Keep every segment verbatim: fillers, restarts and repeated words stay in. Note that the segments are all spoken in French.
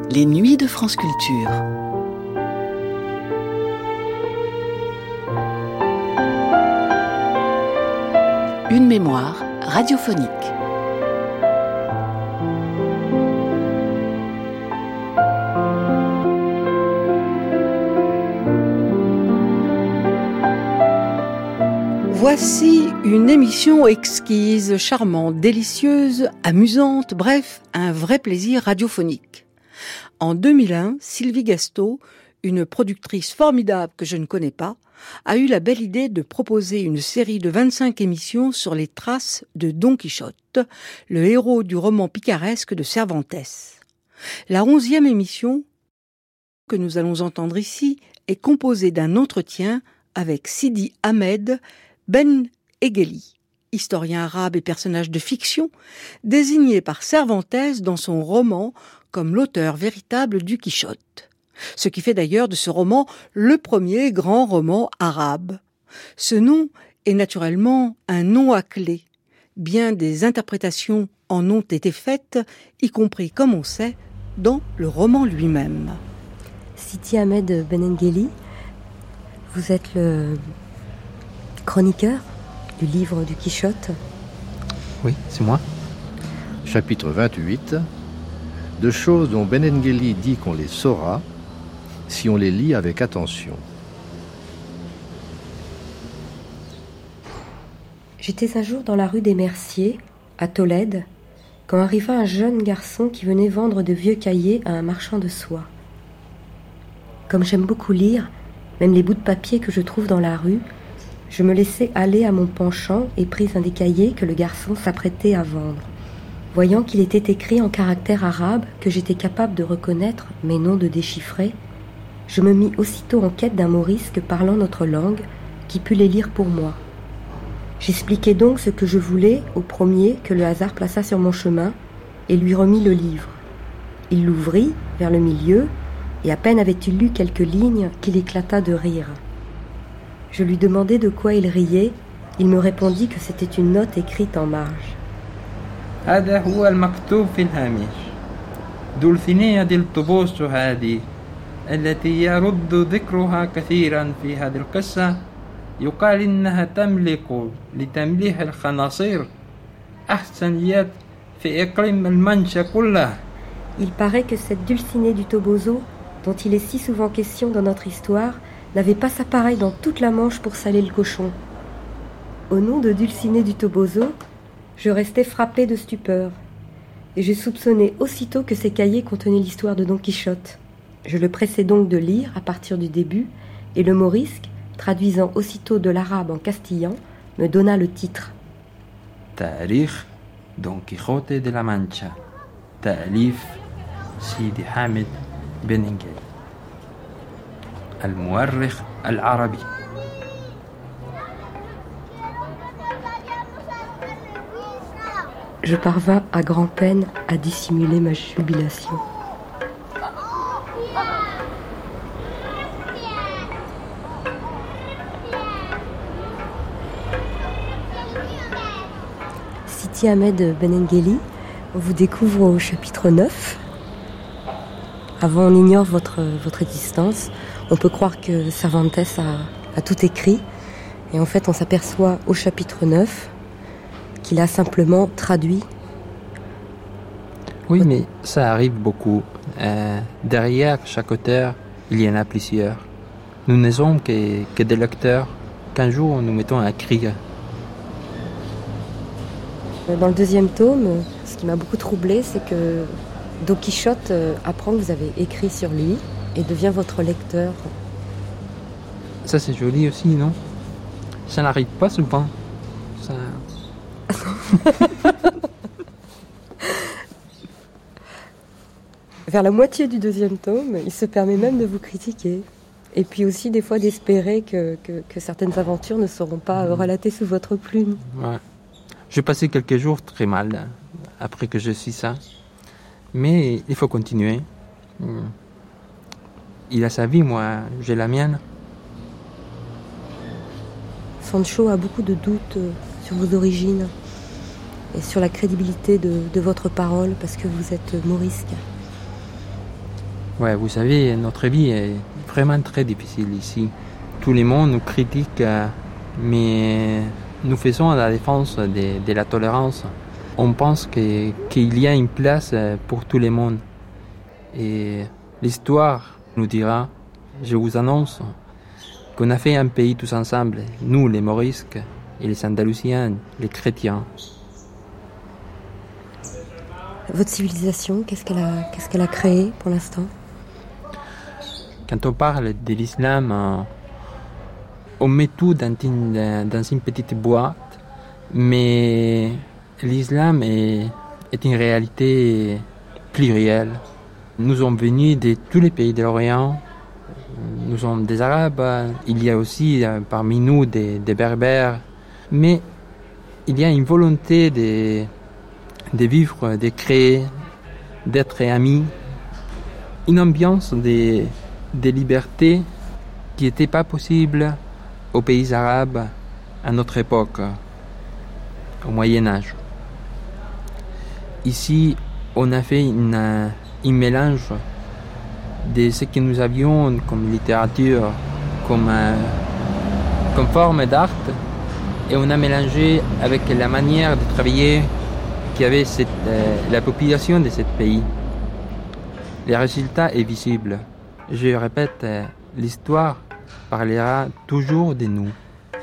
Les nuits de France Culture. Une mémoire radiophonique. Voici une émission exquise, charmante, délicieuse, amusante, bref, un vrai plaisir radiophonique. En deux mille un, Sylvie Gasto, une productrice formidable que je ne connais pas, a eu la belle idée de proposer une série de vingt-cinq émissions sur les traces de Don Quichotte, le héros du roman picaresque de Cervantes. La onzième émission, que nous allons entendre ici, est composée d'un entretien avec Sidi Ahmed Ben Egheli, historien arabe et personnage de fiction, désigné par Cervantes dans son roman comme l'auteur véritable du Quichotte. Ce qui fait d'ailleurs de ce roman le premier grand roman arabe. Ce nom est naturellement un nom à clé. Bien des interprétations en ont été faites, y compris, comme on sait, dans le roman lui-même. Sidi Ahmed Ben Egheli, vous êtes le chroniqueur du livre du Quichotte. Oui, c'est moi. Chapitre vingt-huit. De choses dont Ben Egheli dit qu'on les saura si on les lit avec attention. J'étais un jour dans la rue des Merciers, à Tolède, quand arriva un jeune garçon qui venait vendre de vieux cahiers à un marchand de soie. Comme j'aime beaucoup lire, même les bouts de papier que je trouve dans la rue, je me laissai aller à mon penchant et pris un des cahiers que le garçon s'apprêtait à vendre. Voyant qu'il était écrit en caractère arabe, que j'étais capable de reconnaître, mais non de déchiffrer, je me mis aussitôt en quête d'un morisque parlant notre langue, qui pût les lire pour moi. J'expliquai donc ce que je voulais au premier que le hasard plaça sur mon chemin, et lui remis le livre. Il l'ouvrit vers le milieu, et à peine avait-il lu quelques lignes qu'il éclata de rire. Je lui demandai de quoi il riait. Il me répondit que c'était une note écrite en marge. هذا هو المكتوب في الهامش. دولفينية الطبوس هذه التي يرد ذكرها كثيرا في هذه القصة يقال إنها تملك لتمليح الخناصير أحسنيات في إقليم المنشا كله. Il paraît que cette Dulcinée du Toboso, dont il est si souvent question dans notre histoire, n'avait pas sa pareille dans toute la Manche pour saler le cochon. Au nom de Dulcinée du Toboso, je restais frappé de stupeur, et je soupçonnais aussitôt que ces cahiers contenaient l'histoire de Don Quichotte. Je le pressai donc de lire à partir du début, et le morisque, traduisant aussitôt de l'arabe en castillan, me donna le titre. تاريخ Don Quijote de la Mancha, تأليف سيدي حامد بن إنجلي المؤرخ العربي. Je parvins à grand-peine à dissimuler ma jubilation. Sidi Ahmed Ben Egheli, on vous découvre au chapitre neuf. Avant, on ignore votre, votre existence. On peut croire que Cervantes a, a tout écrit. Et en fait, on s'aperçoit au chapitre neuf qu'il a simplement traduit. Oui, mais ça arrive beaucoup. Euh, derrière chaque auteur, il y en a plusieurs. Nous ne sommes que, que des lecteurs qu'un jour nous mettons à écrire. Dans le deuxième tome, ce qui m'a beaucoup troublée, c'est que Don Quichotte apprend que vous avez écrit sur lui et devient votre lecteur. Ça, c'est joli aussi, non? Ça n'arrive pas souvent. Ça... Vers la moitié du deuxième tome, il se permet même de vous critiquer. Et puis aussi des fois d'espérer que, que, que certaines aventures ne seront pas mmh. relatées sous votre plume. Ouais. J'ai passé quelques jours très mal après que je suis ça. Mais il faut continuer. Il a sa vie, moi, j'ai la mienne. Sancho a beaucoup de doutes sur vos origines et sur la crédibilité de, de votre parole parce que vous êtes morisque. Ouais, vous savez, notre vie est vraiment très difficile ici. Tout le monde nous critique, mais nous faisons la défense de, de la tolérance. On pense que, qu'il y a une place pour tout le monde. Et l'histoire nous dira, je vous annonce, qu'on a fait un pays tous ensemble, nous les Morisques et les Andalousiens, les chrétiens. Votre civilisation, qu'est-ce qu'elle a, qu'est-ce qu'elle a créé pour l'instant? Quand on parle de l'islam, on met tout dans une, dans une petite boîte, mais l'islam est, est une réalité plurielle. Nous sommes venus de tous les pays de l'Orient, nous sommes des Arabes, il y a aussi parmi nous des, des Berbères, mais il y a une volonté de, de vivre, de créer, d'être amis, une ambiance de, de liberté qui n'était pas possible aux pays arabes à notre époque, au Moyen-Âge. Ici, on a fait une, un mélange de ce que nous avions comme littérature, comme, euh, comme forme d'art, et on a mélangé avec la manière de travailler qu'avait cette, euh, la population de ce pays. Le résultat est visible. Je répète, euh, l'histoire parlera toujours de nous.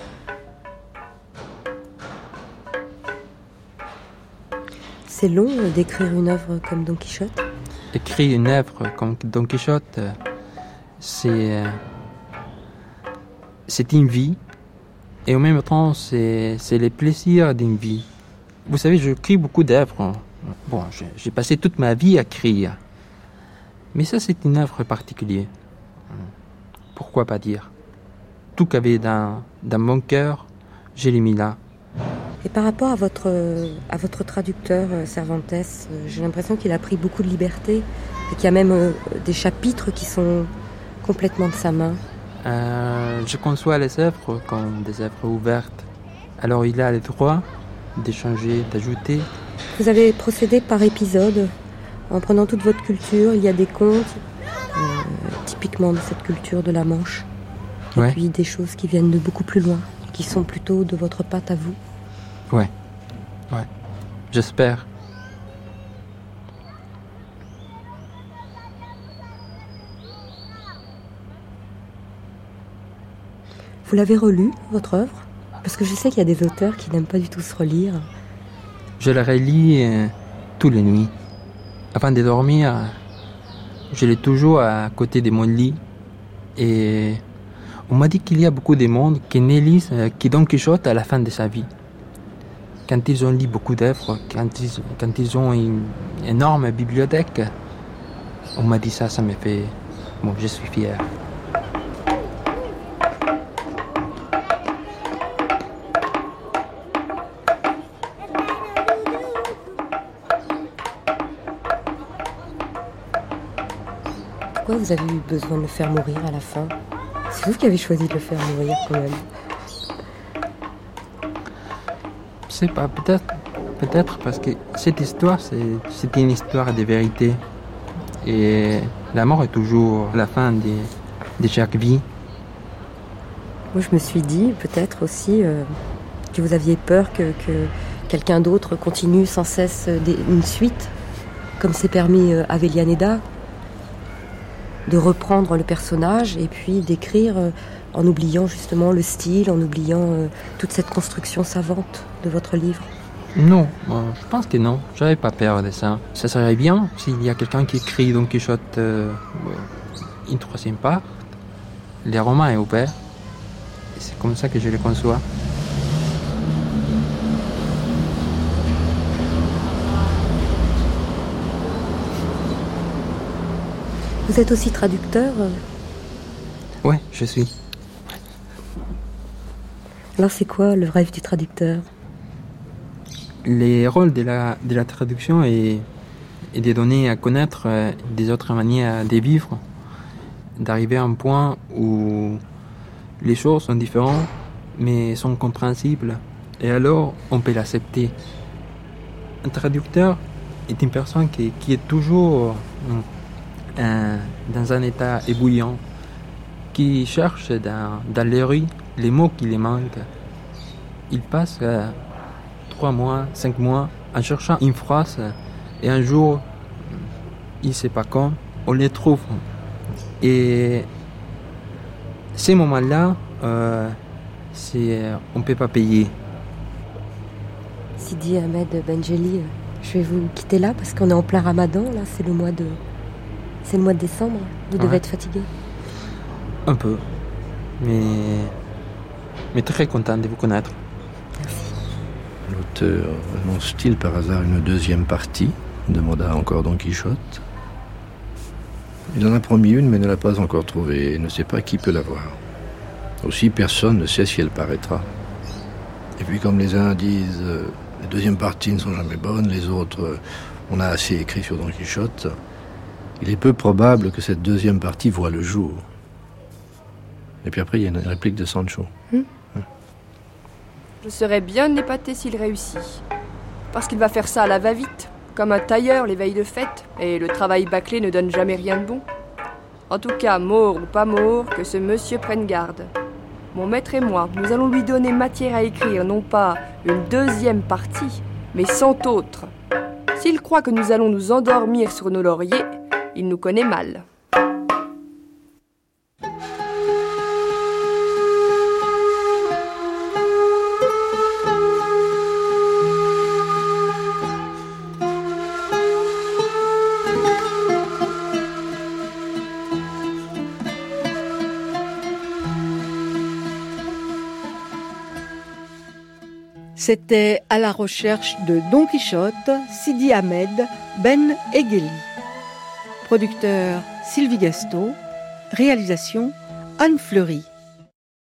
C'est long d'écrire une œuvre comme Don Quichotte? Écrire une œuvre comme Don Quichotte, c'est, c'est une vie, et en même temps, c'est, c'est le plaisir d'une vie. Vous savez, j'écris beaucoup d'œuvres. Bon, j'ai, j'ai passé toute ma vie à écrire. Mais ça, c'est une œuvre particulière. Pourquoi pas dire? Tout qu'il y avait dans, dans mon cœur, je l'ai mis là. Et par rapport à votre, à votre traducteur, Cervantes, j'ai l'impression qu'il a pris beaucoup de liberté et qu'il y a même euh, des chapitres qui sont complètement de sa main. Euh, je conçois les œuvres comme des œuvres ouvertes. Alors il a le droit de changer, d'ajouter. Vous avez procédé par épisode, en prenant toute votre culture. Il y a des contes, euh, typiquement de cette culture de la Manche. Et ouais. Puis des choses qui viennent de beaucoup plus loin, qui sont plutôt de votre patte à vous. Ouais, ouais, j'espère. Vous l'avez relu, votre œuvre? Parce que je sais qu'il y a des auteurs qui n'aiment pas du tout se relire. Je la relis euh, tous les nuits. Avant de dormir, je l'ai toujours à côté de mon lit. Et on m'a dit qu'il y a beaucoup de monde qui ne lisent euh, que Don Quichotte à la fin de sa vie. Quand ils ont lu beaucoup d'œuvres, quand ils, quand ils ont une énorme bibliothèque, on m'a dit ça, ça me fait... Bon, je suis fier. Pourquoi vous avez eu besoin de le faire mourir à la fin? C'est vous qui avez choisi de le faire mourir quand même. Je sais pas, peut-être, peut-être parce que cette histoire, c'est, c'est une histoire de vérité. Et la mort est toujours la fin de, de chaque vie. Moi, je me suis dit, peut-être aussi, euh, que vous aviez peur que, que quelqu'un d'autre continue sans cesse des, une suite, comme s'est permis euh, Avellaneda, de reprendre le personnage et puis d'écrire euh, en oubliant justement le style, en oubliant euh, toute cette construction savante de votre livre. Non, euh, je pense que non. J'avais pas peur de ça. Ça serait bien s'il y a quelqu'un qui écrit Don Quichotte euh, une troisième part. Les romans est ouvert. Et c'est comme ça que je les conçois. Vous êtes aussi traducteur? Ouais, je suis. Alors c'est quoi le rêve du traducteur? Le rôle de la, de la traduction est, est de donner à connaître euh, des autres manières de vivre, d'arriver à un point où les choses sont différentes mais sont compréhensibles et alors on peut l'accepter. Un traducteur est une personne qui, qui est toujours un- dans un état ébouillant, qui cherche dans, dans les rues les mots qui lui manquent. Il passe euh, trois mois, cinq mois en cherchant une phrase et un jour, il ne sait pas quand, on les trouve. Et ces moments-là, euh, c'est, on ne peut pas payer. Sidi Ahmed Benjelli, je vais vous quitter là parce qu'on est en plein ramadan, là, c'est le mois de, c'est le mois de décembre. Vous devez Ouais. être fatigué. Un peu. Mais, mais très content de vous connaître. L'auteur annonce-t-il par hasard une deuxième partie ? Demanda encore Don Quichotte. Il en a promis une, mais ne l'a pas encore trouvée et ne sait pas qui peut l'avoir. Aussi, personne ne sait si elle paraîtra. Et puis, comme les uns disent, euh, les deuxièmes parties ne sont jamais bonnes, les autres, euh, on a assez écrit sur Don Quichotte, il est peu probable que cette deuxième partie voie le jour. Et puis après, il y a une réplique de Sancho. Je serais bien épaté s'il réussit. Parce qu'il va faire ça à la va-vite, comme un tailleur les veilles de fête, et le travail bâclé ne donne jamais rien de bon. En tout cas, mort ou pas mort, que ce monsieur prenne garde. Mon maître et moi, nous allons lui donner matière à écrire, non pas une deuxième partie, mais cent autres. S'il croit que nous allons nous endormir sur nos lauriers, il nous connaît mal. C'était À la recherche de Don Quichotte, Sidi Ahmed Ben Egheli. Producteur Sylvie Gasto, réalisation Anne Fleury.